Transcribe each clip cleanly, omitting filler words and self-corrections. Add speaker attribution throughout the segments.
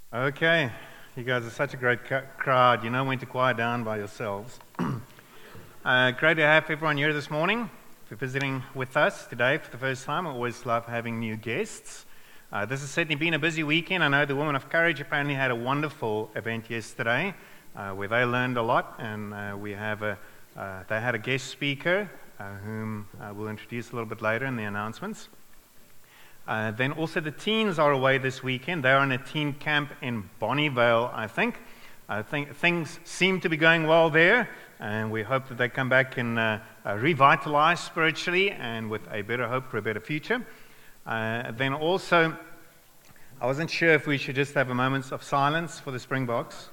Speaker 1: Okay, you guys are such a great crowd. You know when to quiet down by yourselves. Great to have everyone here this morning. If you're visiting with us today for the first time, I always love having new guests. This has certainly been a busy weekend. I know the Women of Courage apparently had a wonderful event yesterday where they learned a lot, and they had a guest speaker whom we'll introduce a little bit later in the announcements. Then also the teens are away this weekend. They're on a teen camp in Bonnievale, I think. I think things seem to be going well there, and we hope that they come back and revitalized spiritually and with a better hope for a better future. Then also, I wasn't sure if we should just have a moment of silence for the Springboks.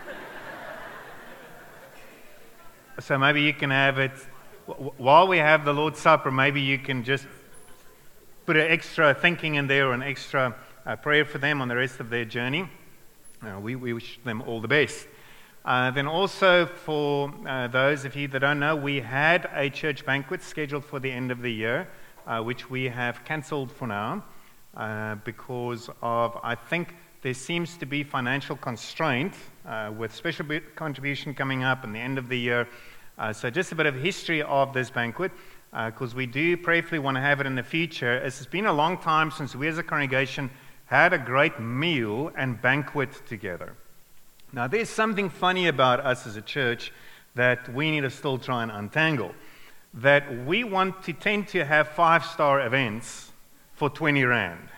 Speaker 1: So maybe you can have it, while we have the Lord's Supper, maybe you can just put an extra thinking in there or an extra prayer for them on the rest of their journey. We wish them all the best. Then also for those of you that don't know, we had a church banquet scheduled for the end of the year, which we have cancelled for now because of, I think, there seems to be financial constraint with special contribution coming up in the end of the year. So just a bit of history of this banquet. Because we do prayerfully want to have it in the future. It's been a long time since we as a congregation had a great meal and banquet together. Now, there's something funny about us as a church that we need to still try and untangle. That we want to tend to have 5-star events for 20 Rand.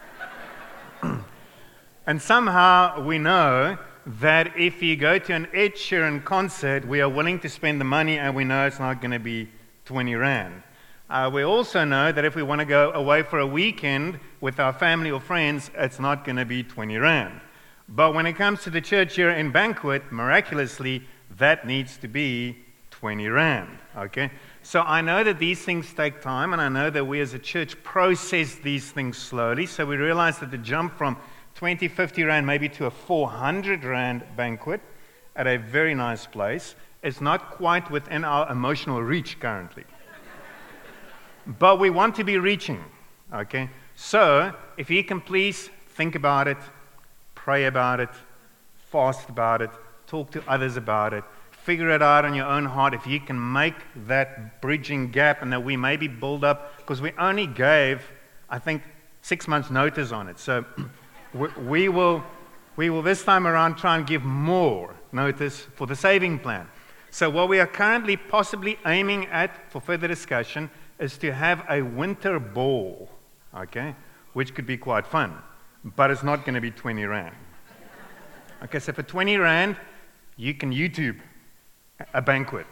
Speaker 1: And somehow we know that if you go to an Ed Sheeran concert, we are willing to spend the money and we know it's not going to be 20 Rand. We also know that if we want to go away for a weekend with our family or friends, it's not going to be 20 Rand. But when it comes to the church year in banquet, miraculously, that needs to be 20 Rand. Okay? So I know that these things take time, and I know that we as a church process these things slowly. So we realize that the jump from 20, 50 Rand maybe to a 400 Rand banquet at a very nice place is not quite within our emotional reach currently. But we want to be reaching, okay? So, if you can please think about it, pray about it, fast about it, talk to others about it, figure it out in your own heart if you can make that bridging gap and that we maybe build up, because we only gave, I think, 6 months notice on it. So we will this time around try and give more notice for the saving plan. So what we are currently possibly aiming at for further discussion is to have a winter ball, okay, which could be quite fun, but it's not going to be 20 Rand. Okay, so for 20 Rand, you can YouTube a banquet.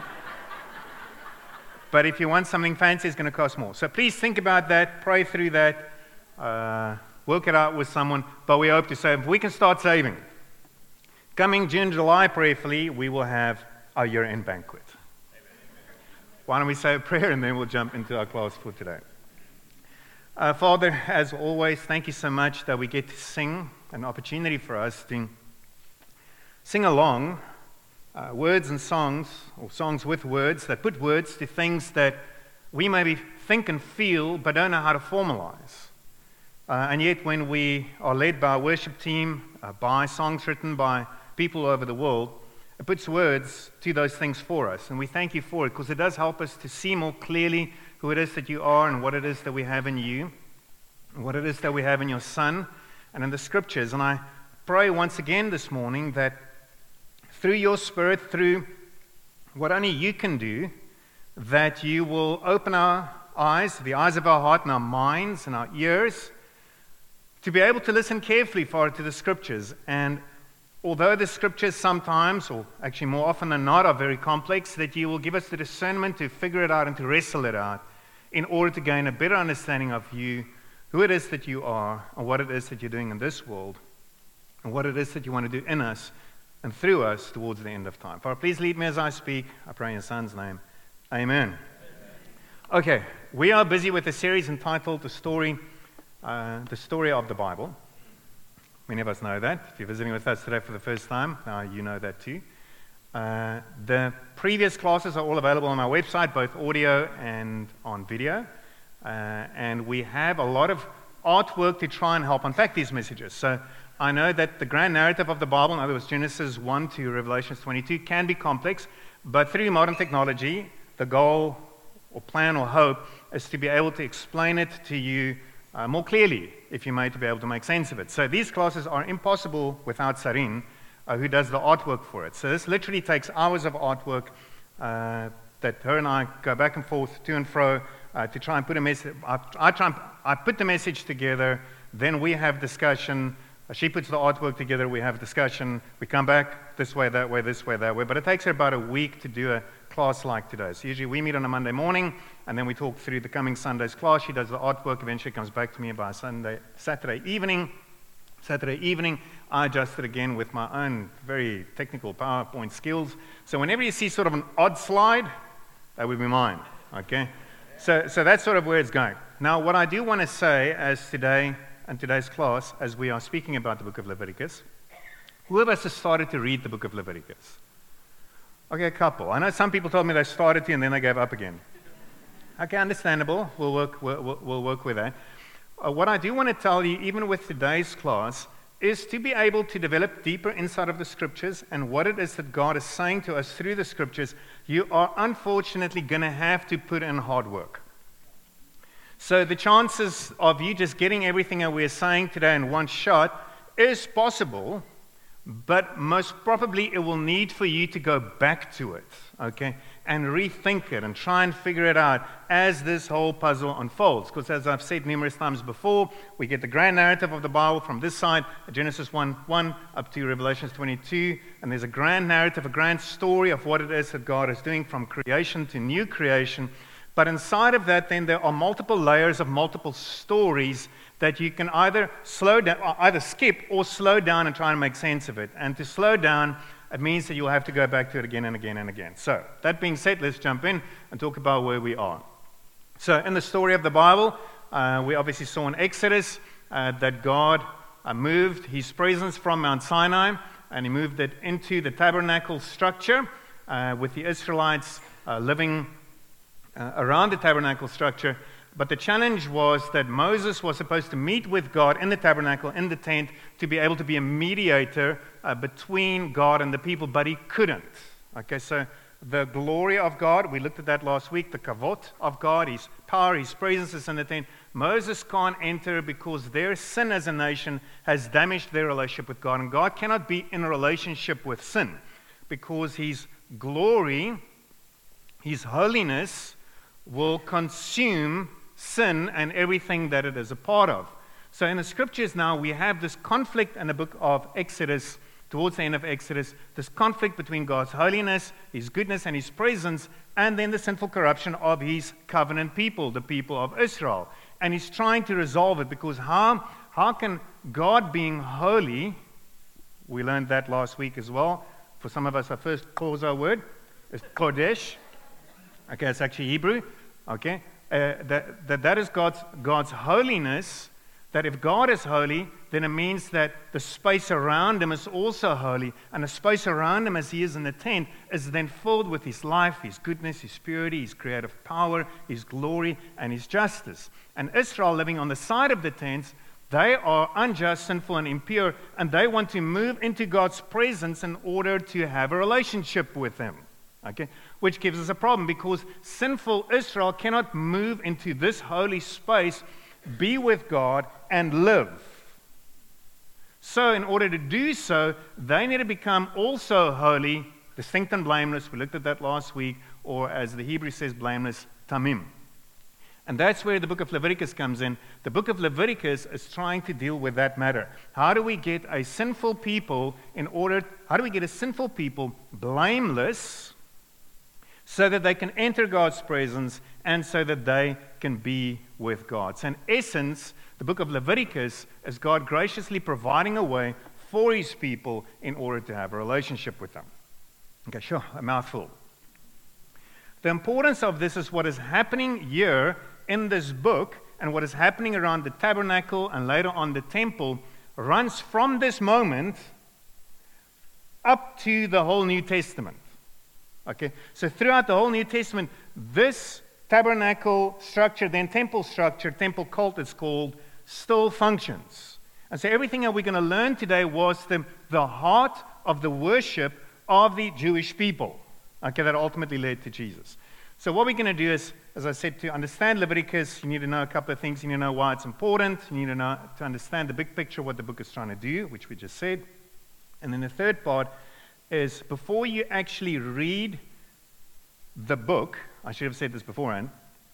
Speaker 1: But if you want something fancy, it's going to cost more. So please think about that, pray through that, work it out with someone, but we hope to save. If we can start saving. Coming June, July, prayerfully, we will have our year-end banquet. Why don't we say a prayer and then we'll jump into our class for today. Father, as always, thank you so much that we get to sing, an opportunity for us to sing along words and songs, or songs with words, that put words to things that we maybe think and feel but don't know how to formalize. And yet when we are led by a worship team, by songs written by people all over the world, it puts words to those things for us, and we thank you for it because it does help us to see more clearly who it is that you are and what it is that we have in you, and what it is that we have in your Son and in the Scriptures. And I pray once again this morning that through your Spirit, through what only you can do, that you will open our eyes, the eyes of our heart and our minds and our ears, to be able to listen carefully for to the Scriptures. And although the Scriptures sometimes, or actually more often than not, are very complex, that you will give us the discernment to figure it out and to wrestle it out in order to gain a better understanding of you, who it is that you are, and what it is that you're doing in this world, and what it is that you want to do in us and through us towards the end of time. Father, please lead me as I speak. I pray in your Son's name. Amen. Okay, we are busy with a series entitled The Story of the Bible. Many of us know that. If you're visiting with us today for the first time, now you know that too. The previous classes are all available on our website, both audio and on video. And we have a lot of artwork to try and help unpack these messages. So I know that the grand narrative of the Bible, in other words, Genesis 1 to Revelation 22, can be complex, but through modern technology, the goal or plan or hope is to be able to explain it to you more clearly, if you may, to be able to make sense of it. So these classes are impossible without Sarin, who does the artwork for it. So this literally takes hours of artwork that her and I go back and forth, to and fro, to try and put a message. I put the message together, then we have discussion. She puts the artwork together, we have discussion. We come back this way, that way, this way, that way. But it takes her about a week to do a class like today. So usually we meet on a Monday morning, and then we talk through the coming Sunday's class. She does the artwork, eventually comes back to me by Saturday evening. Saturday evening, I adjust it again with my own very technical PowerPoint skills. So whenever you see sort of an odd slide, that would be mine, okay? So that's sort of where it's going. Now, what I do want to say as today, in today's class, as we are speaking about the book of Leviticus, who of us has started to read the book of Leviticus? Okay, a couple. I know some people told me they started to and then they gave up again. Okay, understandable. We'll work with that. What I do want to tell you, even with today's class, is to be able to develop deeper insight of the Scriptures and what it is that God is saying to us through the Scriptures. You are unfortunately going to have to put in hard work. So the chances of you just getting everything that we're saying today in one shot is possible, but most probably it will need for you to go back to it, okay, and rethink it and try and figure it out as this whole puzzle unfolds. Because as I've said numerous times before, we get the grand narrative of the Bible from this side, Genesis 1:1 up to Revelation 22, and there's a grand narrative, a grand story of what it is that God is doing from creation to new creation. But inside of that, then there are multiple layers of multiple stories that you can either slow down, either skip or slow down and try and make sense of it. And to slow down, it means that you'll have to go back to it again and again and again. So, that being said, let's jump in and talk about where we are. So, in the story of the Bible, we obviously saw in Exodus that God moved His presence from Mount Sinai, and He moved it into the tabernacle structure with the Israelites living around the tabernacle structure. But the challenge was that Moses was supposed to meet with God in the tabernacle, in the tent, to be able to be a mediator between God and the people, but he couldn't. Okay, so the glory of God, we looked at that last week, the kavod of God, His power, His presence is in the tent. Moses can't enter because their sin as a nation has damaged their relationship with God, and God cannot be in a relationship with sin because His glory, His holiness, will consume sin and everything that it is a part of. So in the Scriptures now, we have this conflict in the book of Exodus, towards the end of Exodus, this conflict between God's holiness, His goodness, and His presence, and then the sinful corruption of His covenant people, the people of Israel. And He's trying to resolve it, because how can God being holy, we learned that last week as well. For some of us, our first Kosa word is Kodesh. Okay, it's actually Hebrew. Okay, that is God's holiness. That if God is holy, then it means that the space around Him is also holy, and the space around Him, as He is in the tent, is then filled with His life, His goodness, His purity, His creative power, His glory, and His justice. And Israel, living on the side of the tents, they are unjust, sinful, and impure, and they want to move into God's presence in order to have a relationship with Him. Okay, which gives us a problem, because sinful Israel cannot move into this holy space, be with God, and live. So in order to do so, they need to become also holy, distinct and blameless. We looked at that last week, or as the Hebrew says, blameless, tamim. And that's where the book of Leviticus comes in. The book of Leviticus is trying to deal with that matter. How do we get a sinful people blameless, so that they can enter God's presence and so that they can be with God? So in essence, the book of Leviticus is God graciously providing a way for His people in order to have a relationship with them. Okay, sure, a mouthful. The importance of this is what is happening here in this book, and what is happening around the tabernacle and later on the temple runs from this moment up to the whole New Testament. Okay, so throughout the whole New Testament, this tabernacle structure, then temple structure, temple cult it's called, still functions. And so everything that we're going to learn today was the heart of the worship of the Jewish people, okay, that ultimately led to Jesus. So what we're going to do is, as I said, to understand Leviticus, you need to know a couple of things. You need to know why it's important. You need to understand the big picture of what the book is trying to do, which we just said. And then the third part is, before you actually read the book, I should have said this beforehand,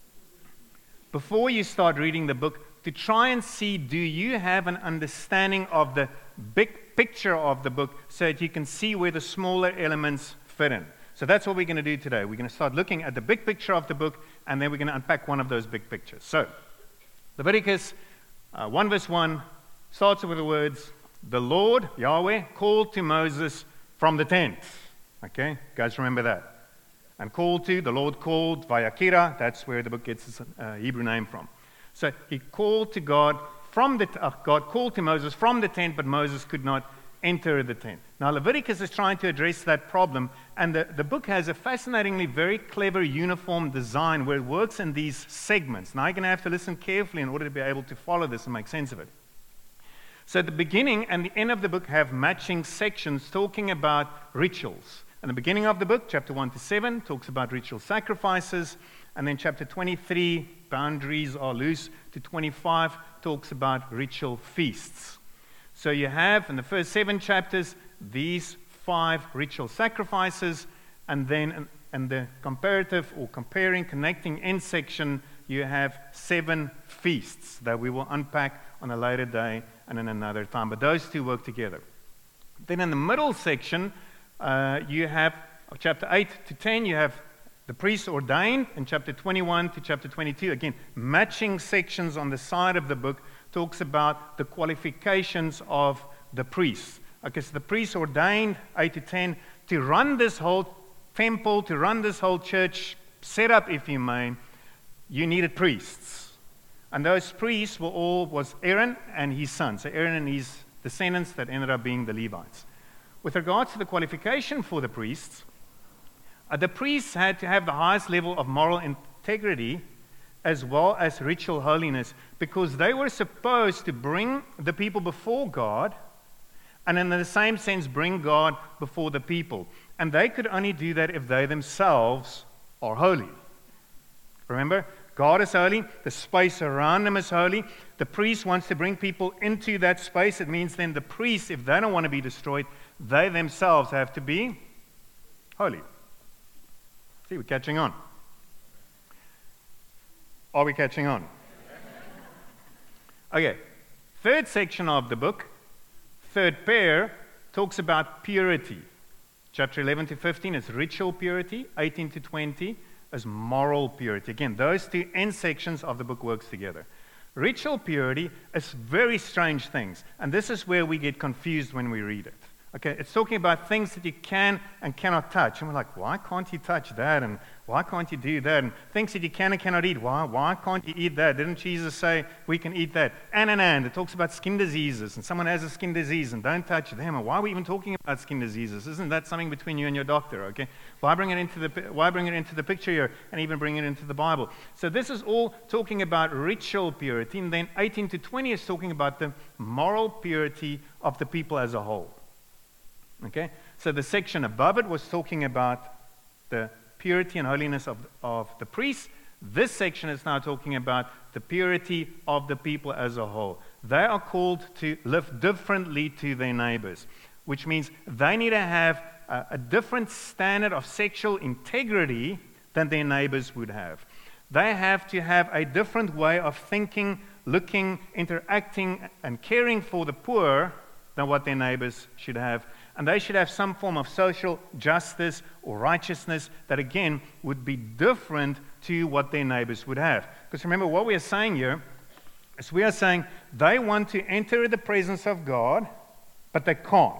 Speaker 1: before you start reading the book, to try and see, do you have an understanding of the big picture of the book so that you can see where the smaller elements fit in. So that's what we're going to do today. We're going to start looking at the big picture of the book, and then we're going to unpack one of those big pictures. So, Leviticus 1 verse 1 starts with the words, the Lord, Yahweh, called to Moses from the tent. Okay, you guys remember that? And called to, the Lord called, Vayakira, that's where the book gets its Hebrew name from. So he called to God God called to Moses from the tent, but Moses could not enter the tent. Now Leviticus is trying to address that problem, and the book has a fascinatingly very clever uniform design where it works in these segments. Now you're going to have to listen carefully in order to be able to follow this and make sense of it. So the beginning and the end of the book have matching sections talking about rituals. And the beginning of the book, chapter 1 to 7, talks about ritual sacrifices. And then chapter 23, boundaries are loose, to 25, talks about ritual feasts. So you have, in the first 7 chapters, these 5 ritual sacrifices. And then in the comparative or comparing, connecting end section, you have 7 feasts that we will unpack on a later day and in another time. But those two work together. Then in the middle section, you have chapter 8 to 10, you have the priests ordained, and chapter 21 to chapter 22, again, matching sections on the side of the book, talks about the qualifications of the priests. Okay, so the priests ordained, 8 to 10, to run this whole temple, to run this whole church setup, if you may, you needed priests. And those priests was Aaron and his sons. So Aaron and his descendants that ended up being the Levites. With regards to the qualification for the priests had to have the highest level of moral integrity as well as ritual holiness, because they were supposed to bring the people before God, and in the same sense bring God before the people. And they could only do that if they themselves are holy. Remember, God is holy, the space around them is holy. The priest wants to bring people into that space. It means then the priests, if they don't want to be destroyed, they themselves have to be holy. See, we're catching on. Are we catching on? Okay, third section of the book, third pair, talks about purity. Chapter 11 to 15 is ritual purity, 18 to 20 is moral purity. Again, those two end sections of the book works together. Ritual purity is very strange things, and this is where we get confused when we read it. Okay, it's talking about things that you can and cannot touch. And we're like, why can't you touch that? And why can't you do that? And things that you can and cannot eat. Why can't you eat that? Didn't Jesus say we can eat that? And. It talks about skin diseases. And someone has a skin disease and don't touch them. And why are we even talking about skin diseases? Isn't that something between you and your doctor? Okay, why bring it into the picture here and even bring it into the Bible? So this is all talking about ritual purity. And then 18 to 20 is talking about the moral purity of the people as a whole. Okay, so the section above it was talking about the purity and holiness of the priests. This section is now talking about the purity of the people as a whole. They are called to live differently to their neighbors, which means they need to have a different standard of sexual integrity than their neighbors would have. They have to have a different way of thinking, looking, interacting, and caring for the poor than what their neighbors should have. And they should have some form of social justice or righteousness that, again, would be different to what their neighbors would have. Because remember, what we are saying here is we are saying they want to enter the presence of God, but they can't.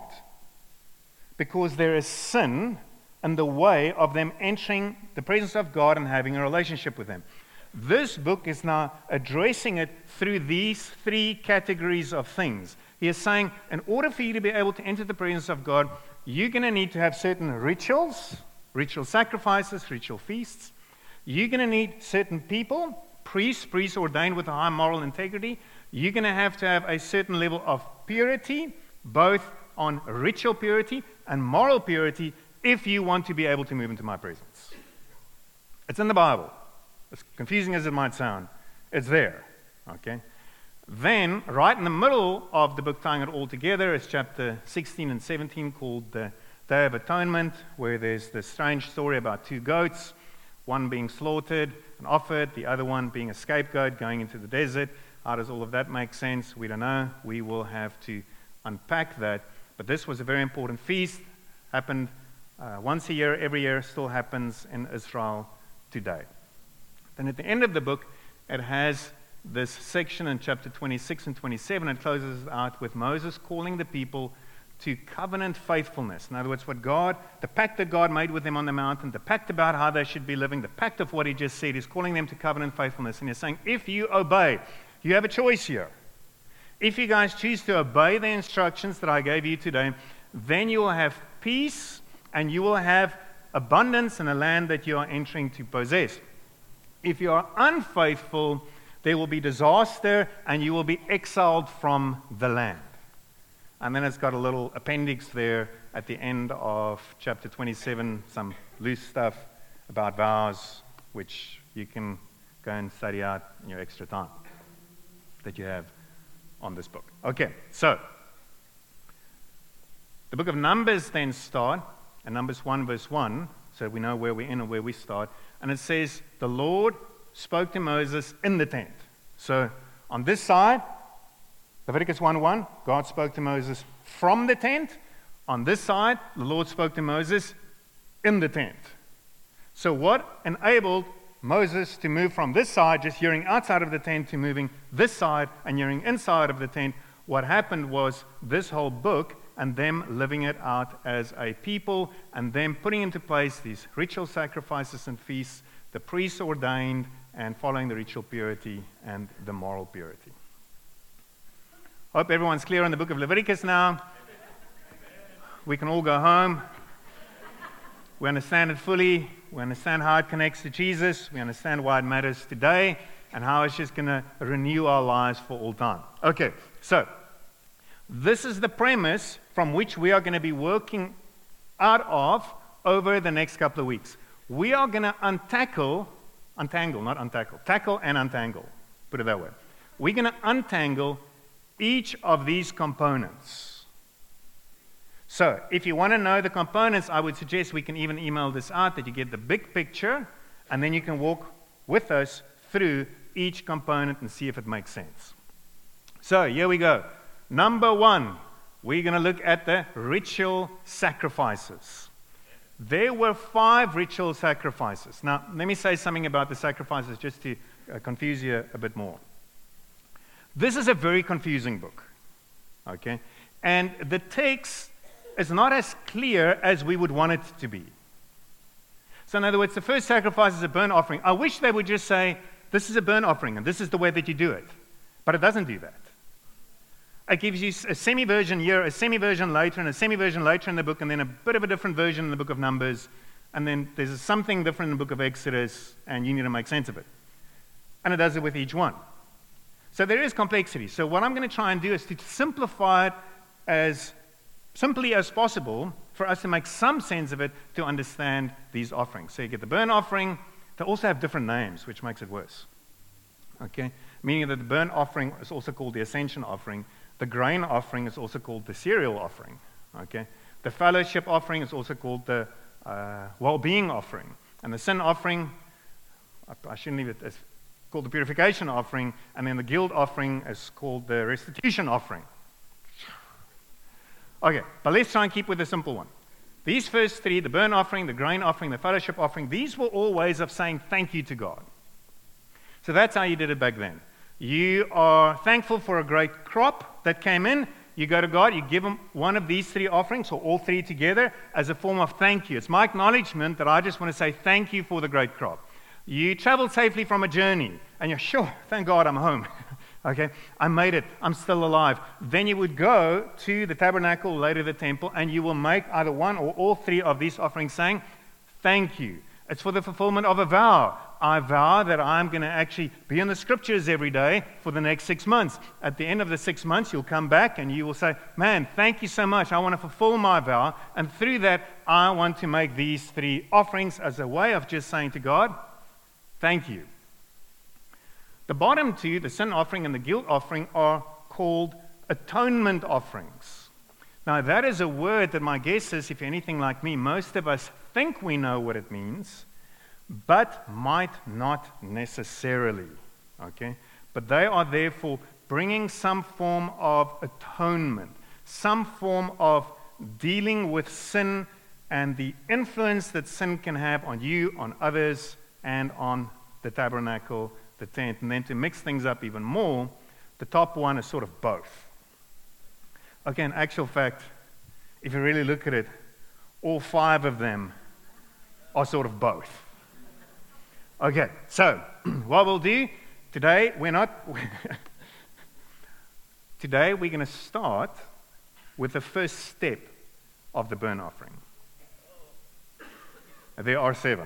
Speaker 1: Because there is sin in the way of them entering the presence of God and having a relationship with Him. This book is now addressing it through these 3 categories of things. He is saying, in order for you to be able to enter the presence of God, you're going to need to have certain rituals, ritual sacrifices, ritual feasts. You're going to need certain people, priests ordained with a high moral integrity, you're going to have a certain level of purity, both on ritual purity and moral purity, if you want to be able to move into my presence. It's in the Bible. As confusing as it might sound, it's there. Okay? Then, right in the middle of the book tying it all together is chapter 16 and 17 called the Day of Atonement, where there's this strange story about two goats, one being slaughtered and offered, the other one being a scapegoat going into the desert. How does all of that make sense? We don't know. We will have to unpack that. But this was a very important feast. Happened once a year, every year, still happens in Israel today. Then at the end of the book, it has this section in chapter 26 and 27. It closes out with Moses calling the people to covenant faithfulness. In other words, the pact that God made with them on the mountain, the pact about how they should be living, the pact of what he just said, is calling them to covenant faithfulness. And he's saying, if you obey, you have a choice here. If you guys choose to obey the instructions that I gave you today, then you will have peace and you will have abundance in a land that you are entering to possess. If you are unfaithful, there will be disaster and you will be exiled from the land. And then it's got a little appendix there at the end of chapter 27, some loose stuff about vows, which you can go and study out in your extra time that you have on this book. Okay, so the book of Numbers then start, and Numbers 1 verse 1, so we know where we're in and where we start, and it says, the Lord spoke to Moses in the tent. So on this side, Leviticus 1:1, God spoke to Moses from the tent. On this side, the Lord spoke to Moses in the tent. So what enabled Moses to move from this side, just hearing outside of the tent, to moving this side and hearing inside of the tent? What happened was this whole book and them living it out as a people and them putting into place these ritual sacrifices and feasts, the priests ordained, and following the ritual purity and the moral purity. Hope everyone's clear on the book of Leviticus now. We can all go home. We understand it fully. We understand how it connects to Jesus. We understand why it matters today and how it's just going to renew our lives for all time. Okay, so this is the premise from which we are going to be working out of over the next couple of weeks. We are going to tackle and untangle. Put it that way. We're going to untangle each of these components. So, if you want to know the components, I would suggest we can even email this out, that you get the big picture, and then you can walk with us through each component and see if it makes sense. So, here we go. Number 1, we're going to look at the ritual sacrifices. There were 5 ritual sacrifices. Now, let me say something about the sacrifices just to confuse you a bit more. This is a very confusing book, okay? And the text is not as clear as we would want it to be. So in other words, the first sacrifice is a burnt offering. I wish they would just say, this is a burnt offering, and this is the way that you do it. But it doesn't do that. It gives you a semi-version here, a semi-version later, and a semi-version later in the book, and then a bit of a different version in the book of Numbers, and then there's something different in the book of Exodus, and you need to make sense of it. And it does it with each one. So there is complexity. So what I'm going to try and do is to simplify it as simply as possible for us to make some sense of it to understand these offerings. So you get the burnt offering. They also have different names, which makes it worse. Okay? Meaning that the burnt offering is also called the ascension offering. The grain offering is also called the cereal offering. Okay? The fellowship offering is also called the well-being offering. And the sin offering, I shouldn't leave it, it's called the purification offering. And then the guilt offering is called the restitution offering. Okay, but let's try and keep with the simple one. These first 3, the burnt offering, the grain offering, the fellowship offering, these were all ways of saying thank you to God. So that's how you did it back then. You are thankful for a great crop that came in. You go to God, you give him one of these 3 offerings, or all 3 together, as a form of thank you. It's my acknowledgement that I just want to say thank you for the great crop. You traveled safely from a journey, and you're sure, thank God I'm home. Okay, I made it, I'm still alive. Then you would go to the tabernacle, later the temple, and you will make either one or all 3 of these offerings saying, thank you. It's for the fulfillment of a vow. I vow that I'm going to actually be in the scriptures every day for the next 6 months. At the end of the 6 months, you'll come back and you will say, man, thank you so much. I want to fulfill my vow. And through that, I want to make these 3 offerings as a way of just saying to God, thank you. The bottom 2, the sin offering and the guilt offering, are called atonement offerings. Now, that is a word that my guess is, if you're anything like me, most of us think we know what it means, but might not necessarily, okay? But they are therefore bringing some form of atonement, some form of dealing with sin and the influence that sin can have on you, on others, and on the tabernacle, the tent. And then to mix things up even more, the top one is sort of both. Okay, in actual fact, if you really look at it, all 5 of them are sort of both. Okay, so what we'll do today, today we're going to start with the first step of the burnt offering. There are 7.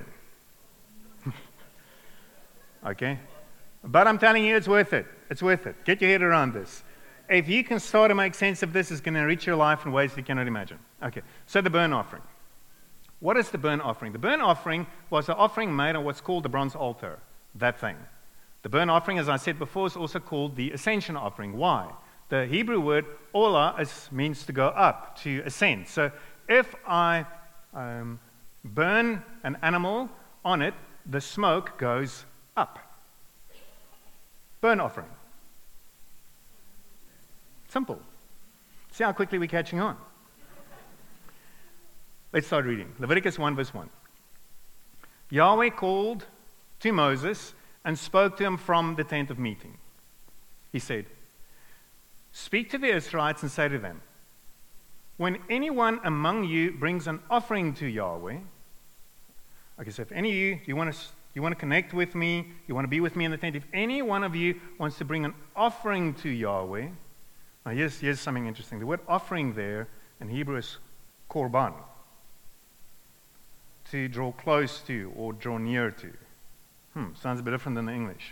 Speaker 1: Okay? But I'm telling you, it's worth it. It's worth it. Get your head around this. If you can start to make sense of this, it's going to reach your life in ways you cannot imagine. Okay, so the burnt offering. What is the burnt offering? The burnt offering was an offering made on what's called the bronze altar, that thing. The burnt offering, as I said before, is also called the ascension offering. Why? The Hebrew word olah means to go up, to ascend. So if I burn an animal on it, the smoke goes up. Burnt offering. Simple. See how quickly we're catching on. Let's start reading. Leviticus 1 verse 1. Yahweh called to Moses and spoke to him from the tent of meeting. He said, speak to the Israelites and say to them, when anyone among you brings an offering to Yahweh, okay, so if any of you, you want to connect with me, you want to be with me in the tent, if any one of you wants to bring an offering to Yahweh, now here's something interesting. The word offering there in Hebrew is korban, to draw close to or draw near to. Sounds a bit different than the English.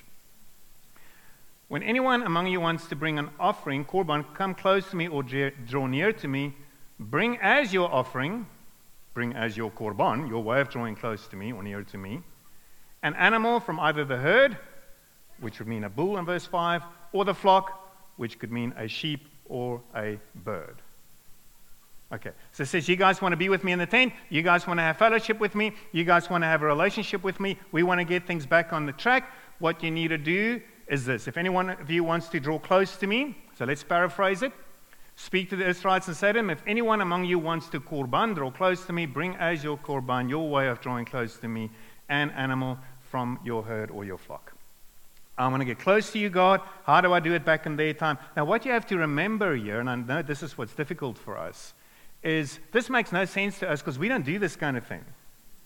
Speaker 1: When anyone among you wants to bring an offering, korban, come close to me or draw near to me, bring as your offering, bring as your korban, your way of drawing close to me or near to me, an animal from either the herd, which would mean a bull in verse 5, or the flock, which could mean a sheep or a bird. Okay, so it says, you guys want to be with me in the tent, you guys want to have fellowship with me, you guys want to have a relationship with me, we want to get things back on the track. What you need to do is this. If any one of you wants to draw close to me, so let's paraphrase it. Speak to the Israelites and say to them, if anyone among you wants to korban, draw close to me, bring as your korban, your way of drawing close to me, an animal from your herd or your flock. I want to get close to you, God. How do I do it back in their time? Now, what you have to remember here, and I know this is what's difficult for us, is this makes no sense to us because we don't do this kind of thing.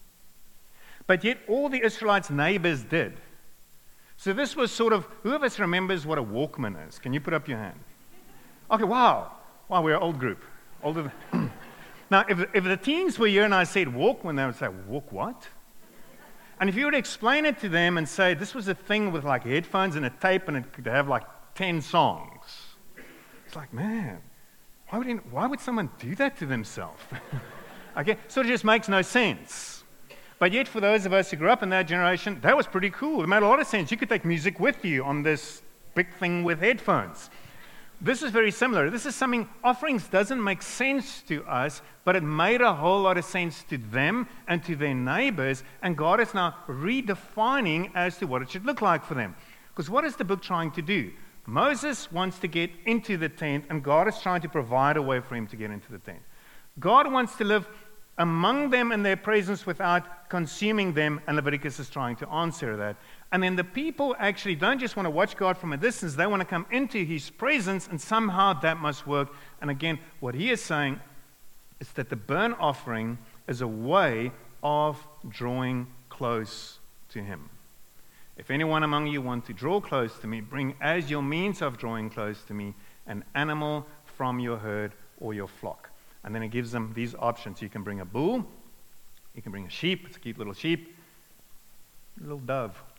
Speaker 1: But yet all the Israelites' neighbors did. So this was sort of, who of us remembers what a Walkman is? Can you put up your hand? Okay, wow. Wow, we're an old group. Older than now, if the teens were here and I said Walkman, they would say, walk what? And if you were to explain it to them and say, this was a thing with like headphones and a tape and it could have like 10 songs. It's like, man, why would someone do that to themselves? Okay, so it just makes no sense. But yet for those of us who grew up in that generation, that was pretty cool. It made a lot of sense. You could take music with you on this big thing with headphones. This is very similar. This is something, offerings doesn't make sense to us, but it made a whole lot of sense to them and to their neighbors, and God is now redefining as to what it should look like for them. Because what is the book trying to do? Moses wants to get into the tent, and God is trying to provide a way for him to get into the tent. God wants to live among them in their presence without consuming them, and Leviticus is trying to answer that. And then the people actually don't just want to watch God from a distance, they want to come into his presence, and somehow that must work. And again, what he is saying is that the burnt offering is a way of drawing close to him. If anyone among you want to draw close to me, bring as your means of drawing close to me an animal from your herd or your flock. And then it gives them these options. You can bring a bull, you can bring a sheep, it's a cute little sheep, a little dove,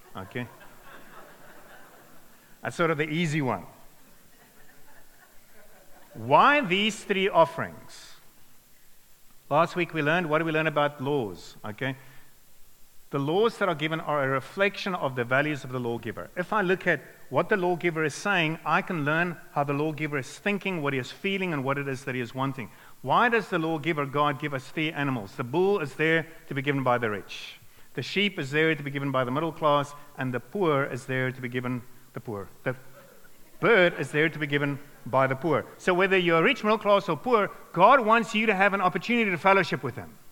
Speaker 1: Okay? That's sort of the easy one. Why these three offerings? Last week we learned, what did we learn about laws? Okay? The laws that are given are a reflection of the values of the lawgiver. If I look at what the lawgiver is saying, I can learn how the lawgiver is thinking, what he is feeling, and what it is that he is wanting. Why does the lawgiver, God, give us three animals? The bull is there to be given by the rich. The sheep is there to be given by the middle class, and the poor is there to be given the poor. The bird is there to be given by the poor. So whether you're rich, middle class, or poor, God wants you to have an opportunity to fellowship with Him.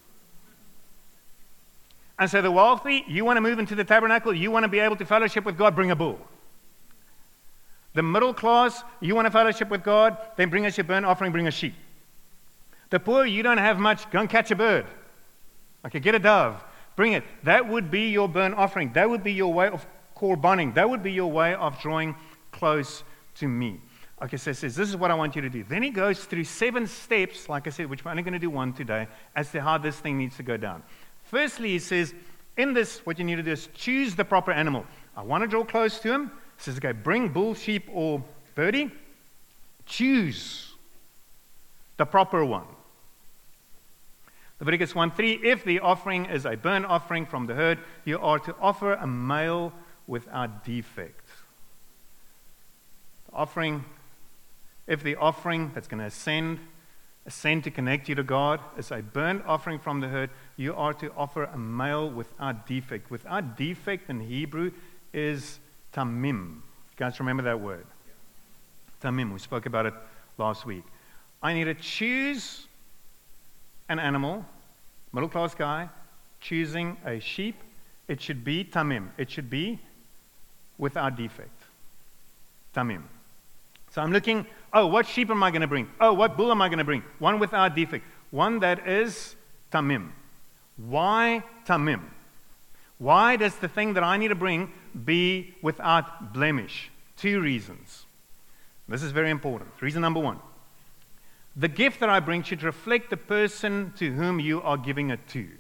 Speaker 1: And so the wealthy, you want to move into the tabernacle, you want to be able to fellowship with God, bring a bull. The middle class, you want to fellowship with God, then bring us your burnt offering, bring a sheep. The poor, you don't have much, go and catch a bird. Okay, get a dove, bring it. That would be your burnt offering. That would be your way of korbaning. That would be your way of drawing close to me. Okay, so it says, this is what I want you to do. Then he goes through 7 steps, like I said, which we're only going to do one today, as to how this thing needs to go down. Firstly, he says, in this, what you need to do is choose the proper animal. I want to draw close to him. He says, okay, bring bull, sheep, or birdie. Choose the proper one. Leviticus 1:3, if the offering is a burnt offering from the herd, you are to offer a male without defect. If the offering that's going to ascend to connect you to God, is a burnt offering from the herd, you are to offer a male without defect. Without defect in Hebrew is tamim. You guys remember that word? Tamim. We spoke about it last week. I need to choose an animal, middle class guy, choosing a sheep. It should be tamim. It should be without defect. Tamim. So I'm looking, what sheep am I going to bring? What bull am I going to bring? One without defect. One that is tamim. Why tamim? Why does the thing that I need to bring be without blemish? 2 reasons. This is very important. Reason number 1. The gift that I bring should reflect the person to whom you are giving it to.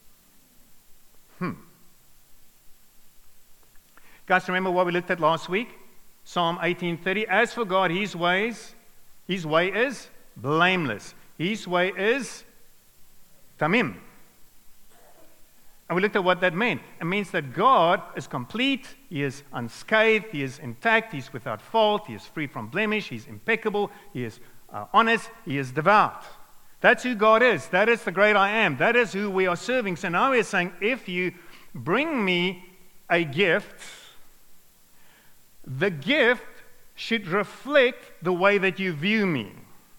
Speaker 1: Guys, remember what we looked at last week? Psalm 18:30. As for God, His way is blameless. His way is tamim. And we looked at what that meant. It means that God is complete, He is unscathed, He is intact, He's without fault, He is free from blemish, He's impeccable, He is honest, He is devout. That's who God is. That is the great I am. That is who we are serving. So now we're saying, if you bring me a gift, the gift should reflect the way that you view me.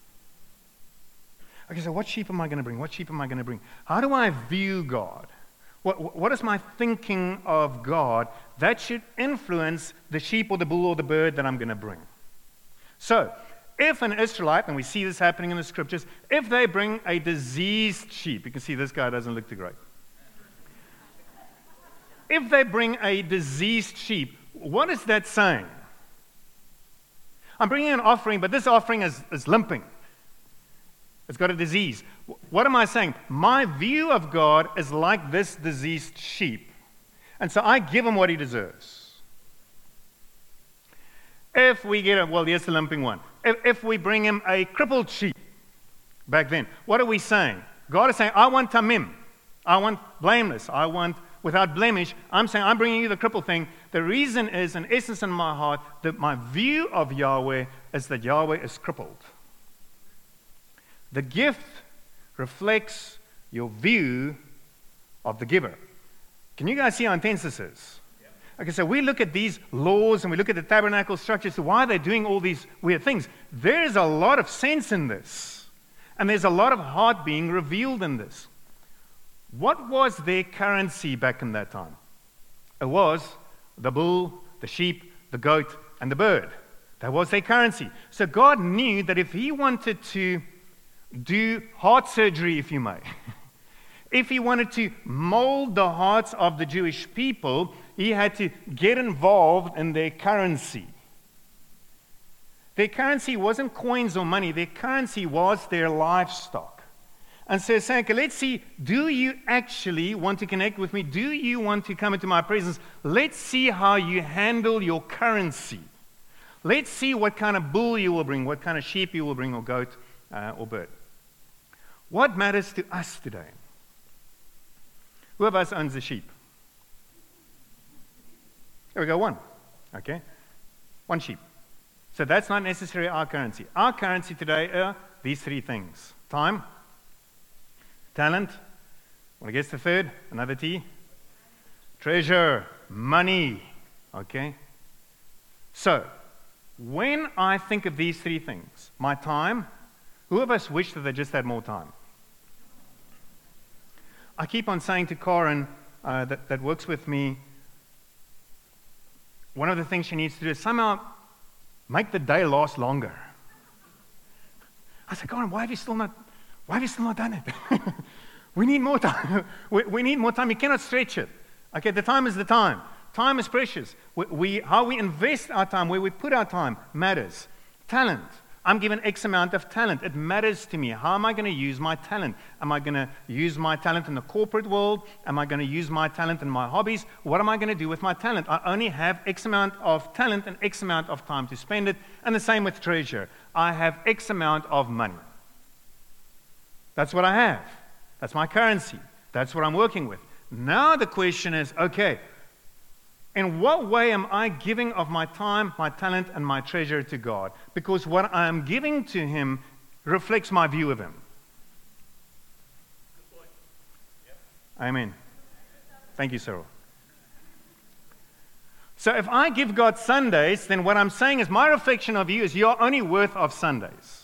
Speaker 1: Okay, so what sheep am I going to bring? What sheep am I going to bring? How do I view God? What is my thinking of God? That should influence the sheep or the bull or the bird that I'm going to bring. So, if an Israelite, and we see this happening in the scriptures, if they bring a diseased sheep, you can see this guy doesn't look too great. If they bring a diseased sheep, what is that saying? I'm bringing an offering, but this offering is limping. It's got a disease. What am I saying? My view of God is like this diseased sheep. And so I give him what he deserves. If we get here's the limping one. If we bring him a crippled sheep, back then, what are we saying? God is saying, I want tamim. I want blameless. I want without blemish. I'm saying, I'm bringing you the crippled thing. The reason is, in essence in my heart, that my view of Yahweh is that Yahweh is crippled. The gift reflects your view of the giver. Can you guys see how intense this is? Okay, so we look at these laws and we look at the tabernacle structures. So why are they doing all these weird things? There is a lot of sense in this. And there's a lot of heart being revealed in this. What was their currency back in that time? It was the bull, the sheep, the goat, and the bird. That was their currency. So God knew that if He wanted to do heart surgery, if you may, if He wanted to mold the hearts of the Jewish people, He had to get involved in their currency. Their currency wasn't coins or money. Their currency was their livestock. And so saying, okay, let's see, do you actually want to connect with me? Do you want to come into my presence? Let's see how you handle your currency. Let's see what kind of bull you will bring, what kind of sheep you will bring, or goat or bird. What matters to us today? Who of us owns a sheep? There we go, one. Okay? One sheep. So that's not necessarily our currency. Our currency today are these three things. Time, talent, when it gets to third, another T, treasure, money. Okay? So, when I think of these three things, my time, who of us wish that they just had more time? I keep on saying to Karen, that works with me, one of the things she needs to do is somehow make the day last longer. I said, Karen, why have you still not done it? We need more time. We need more time. You cannot stretch it. Okay, the time is the time. Time is precious. How we invest our time, where we put our time, matters. Talent. I'm given X amount of talent. It matters to me. How am I going to use my talent? Am I going to use my talent in the corporate world? Am I going to use my talent in my hobbies? What am I going to do with my talent? I only have X amount of talent and X amount of time to spend it. And the same with treasure. I have X amount of money. That's what I have. That's my currency. That's what I'm working with. Now the question is, okay, in what way am I giving of my time, my talent, and my treasure to God? Because what I am giving to Him reflects my view of Him.
Speaker 2: Good point. Yep.
Speaker 1: Amen. Thank you, Cyril. So if I give God Sundays, then what I'm saying is my reflection of you is you're only worth of Sundays.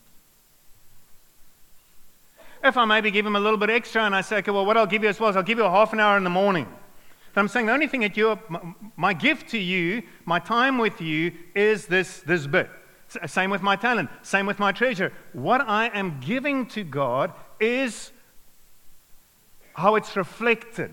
Speaker 1: If I maybe give Him a little bit extra and I say, okay, well, what I'll give you as well is I'll give you a half an hour in the morning. But I'm saying the only thing that my gift to you, my time with you, is this bit. Same with my talent, same with my treasure. What I am giving to God is how it's reflected.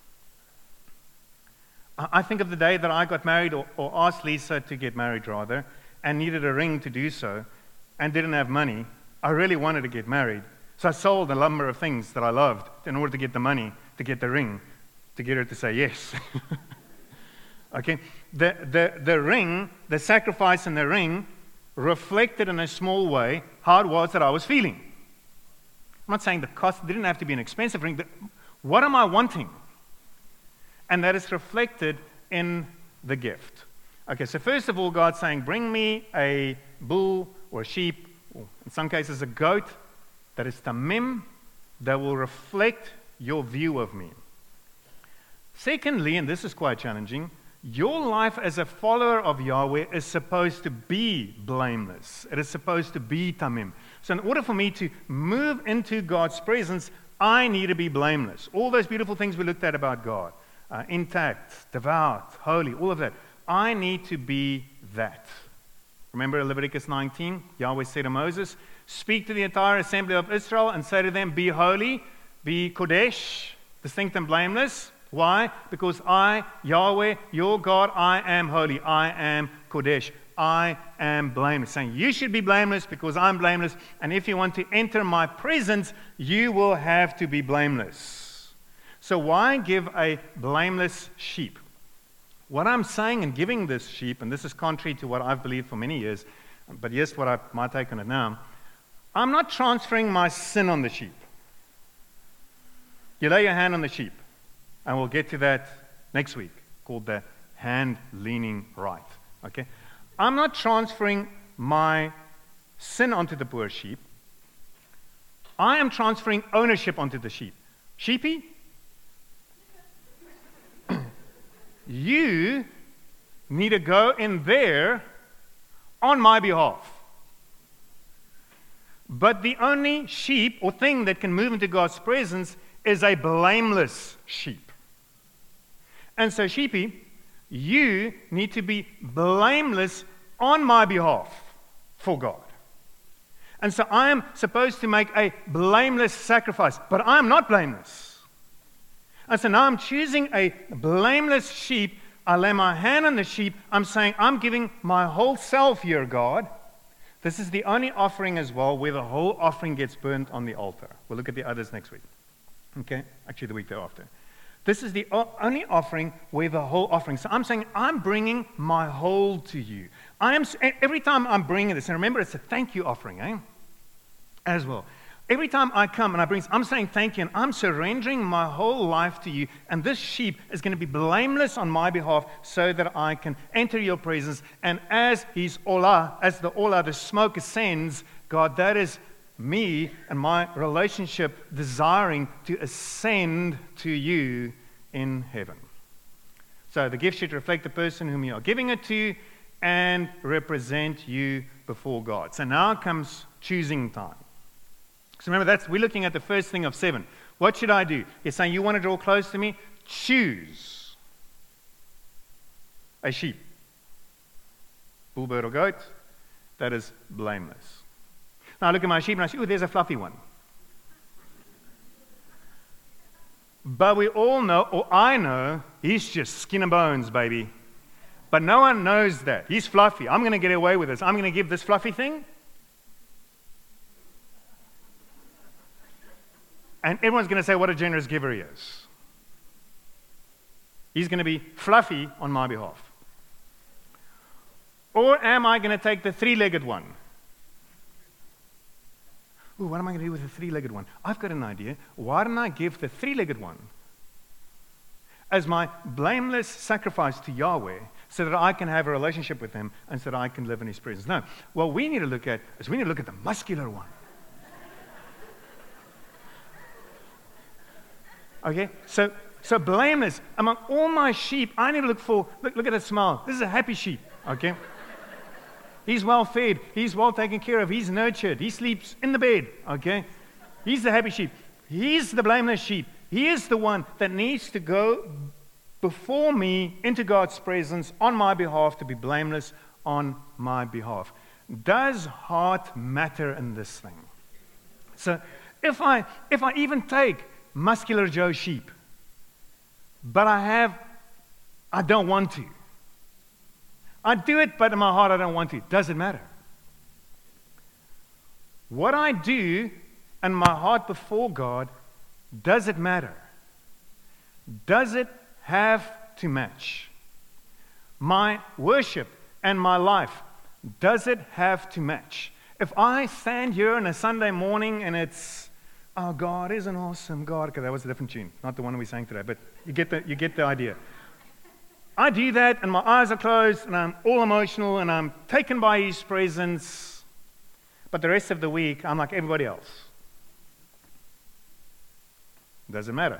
Speaker 1: I think of the day that I got married, or asked Lisa to get married rather, and needed a ring to do so, and didn't have money. I really wanted to get married. So I sold a number of things that I loved in order to get the money, to get the ring, to get her to say yes. Okay? The ring, the sacrifice in the ring, reflected in a small way how it was that I was feeling. I'm not saying the cost, it didn't have to be an expensive ring. What am I wanting? And that is reflected in the gift. Okay, so first of all, God's saying, bring me a bull or a sheep, or in some cases a goat, that is tamim, that will reflect your view of me. Secondly, and this is quite challenging, your life as a follower of Yahweh is supposed to be blameless. It is supposed to be tamim. So in order for me to move into God's presence, I need to be blameless. All those beautiful things we looked at about God, intact, devout, holy, all of that. I need to be that. Remember Leviticus 19? Yahweh said to Moses, speak to the entire assembly of Israel and say to them, be holy, be kodesh, distinct and blameless. Why? Because I, Yahweh, your God, I am holy. I am kodesh. I am blameless. Saying you should be blameless because I'm blameless. And if you want to enter my presence, you will have to be blameless. So why give a blameless sheep? What I'm saying in giving this sheep, and this is contrary to what I've believed for many years, but here's what my take on it now. I'm not transferring my sin on the sheep. You lay your hand on the sheep. And we'll get to that next week, called the hand-leaning right. Okay? I'm not transferring my sin onto the poor sheep. I am transferring ownership onto the sheep. Sheepy, you need to go in there on my behalf. But the only sheep or thing that can move into God's presence is a blameless sheep. And so, sheepy, you need to be blameless on my behalf for God. And so I am supposed to make a blameless sacrifice, but I am not blameless. And so now I'm choosing a blameless sheep. I lay my hand on the sheep. I'm saying, I'm giving my whole self here, God. This is the only offering as well where the whole offering gets burnt on the altar. We'll look at the others next week. Okay? Actually, the week thereafter. This is the only offering where the whole offering. So I'm saying, I'm bringing my whole to you. Every time I'm bringing this, and remember, it's a thank you offering, as well. Every time I come and I'm saying thank you, and I'm surrendering my whole life to you, and this sheep is going to be blameless on my behalf so that I can enter your presence. And as the olah, the smoke ascends, God, that is me and my relationship desiring to ascend to you in heaven. So the gift should reflect the person whom you are giving it to and represent you before God. So now comes choosing time. So remember, we're looking at the first thing of 7. What should I do? You're saying you want to draw close to me? Choose a sheep, bull, bird, or goat that is blameless. Now I look at my sheep and I say, there's a fluffy one. But we all know, or I know, he's just skin and bones, baby. But no one knows that. He's fluffy. I'm going to get away with this. I'm going to give this fluffy thing. And everyone's going to say what a generous giver he is. He's going to be fluffy on my behalf. Or am I going to take the 3-legged one? Ooh, what am I going to do with the 3-legged one? I've got an idea. Why don't I give the 3-legged one as my blameless sacrifice to Yahweh so that I can have a relationship with him and so that I can live in his presence? No. What we need to look at is we need to look at the muscular one. Okay, so blameless. Among all my sheep, I need to look at that smile. This is a happy sheep, okay? He's well fed. He's well taken care of. He's nurtured. He sleeps in the bed, okay? He's the happy sheep. He's the blameless sheep. He is the one that needs to go before me into God's presence on my behalf to be blameless on my behalf. Does heart matter in this thing? So if I even take muscular Joe sheep, but I don't want to. I do it, but in my heart I don't want to. Does it matter? What I do in my heart before God, does it matter? Does it have to match? My worship and my life, does it have to match? If I stand here on a Sunday morning and it's, oh, God is an awesome God. Okay, that was a different tune, not the one we sang today, but you get the idea. I do that, and my eyes are closed, and I'm all emotional, and I'm taken by his presence, but the rest of the week, I'm like everybody else. Doesn't matter.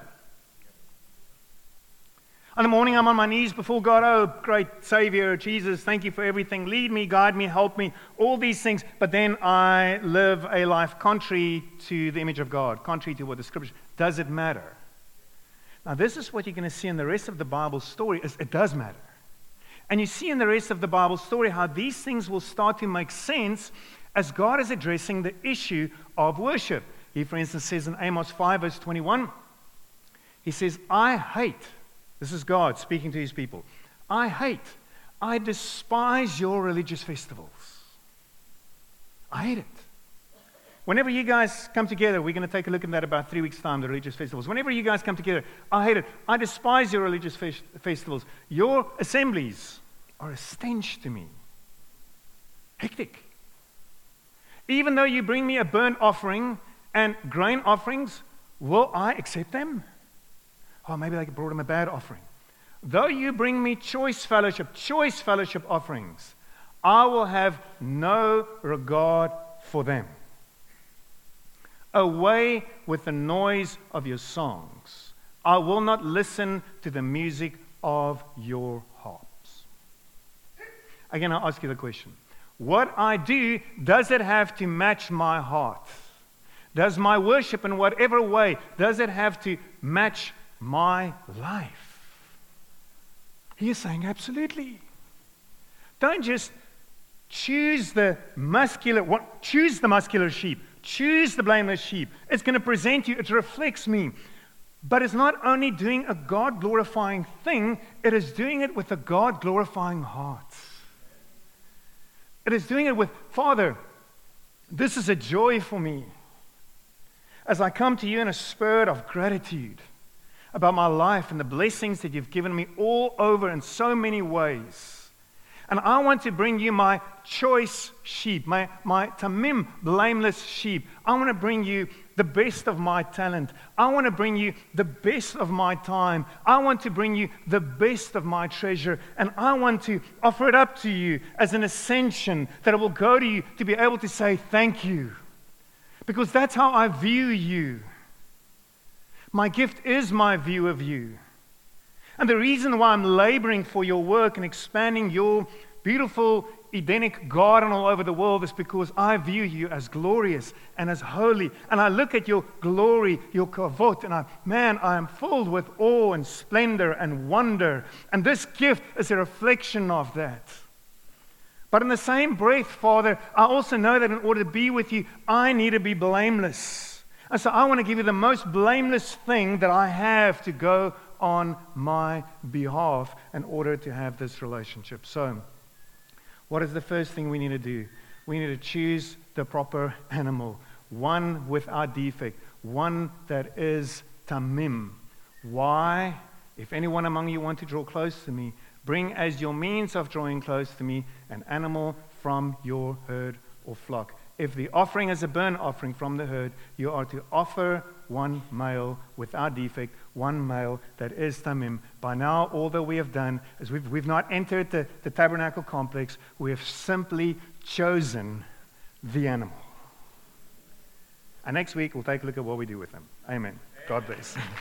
Speaker 1: In the morning, I'm on my knees before God. Oh, great Savior, Jesus, thank you for everything. Lead me, guide me, help me, all these things. But then I live a life contrary to the image of God, contrary to what the Scripture. Does it matter? Now, this is what you're going to see in the rest of the Bible story. It does matter. And you see in the rest of the Bible story how these things will start to make sense as God is addressing the issue of worship. He, for instance, says in Amos 5, verse 21, he says, I hate, this is God speaking to his people, I despise your religious festivals. I hate it. Whenever you guys come together, we're going to take a look at that about 3 weeks' time, the religious festivals. Whenever you guys come together, I hate it. I despise your religious festivals. Your assemblies are a stench to me. Hectic. Even though you bring me a burnt offering and grain offerings, will I accept them? Oh, maybe they brought him a bad offering. Though you bring me choice fellowship offerings, I will have no regard for them. Away with the noise of your songs. I will not listen to the music of your harps. Again, I'll ask you the question. What I do, does it have to match my heart? Does my worship in whatever way, does it have to match my life? He is saying absolutely. Don't just choose the muscular sheep. Choose the blameless sheep. It's going to present you, it reflects me. But it's not only doing a God-glorifying thing, it is doing it with a God-glorifying heart. It is doing it with, Father,
Speaker 2: This is a joy for me as I come to you in a spirit of gratitude about my life and the blessings that you've given me all over in so many ways. And I want to bring you my choice sheep, my tamim, blameless sheep. I want to bring you the best of my talent. I want to bring you the best of my time. I want to bring you the best of my treasure. And I want to offer it up to you as an ascension that it will go to you to be able to say thank you. Because that's how I view you. My gift is my view of you. And the reason why I'm laboring for your work and expanding your beautiful Edenic garden all over the world is because I view you as glorious and as holy. And I look at your glory, your kavod, and I am filled with awe and splendor and wonder. And this gift is a reflection of that. But in the same breath, Father, I also know that in order to be with you, I need to be blameless. And so I want to give you the most blameless thing that I have to go on my behalf in order to have this relationship. So, what is the first thing we need to do? We need to choose the proper animal, one without defect, one that is tamim. Why? If anyone among you want to draw close to me, bring as your means of drawing close to me an animal from your herd or flock. If the offering is a burnt offering from the herd, you are to offer one male without defect, one male that is tamim. By now, all that we have done is we've not entered the tabernacle complex. We have simply chosen the animal. And next week, we'll take a look at what we do with them. Amen. God bless.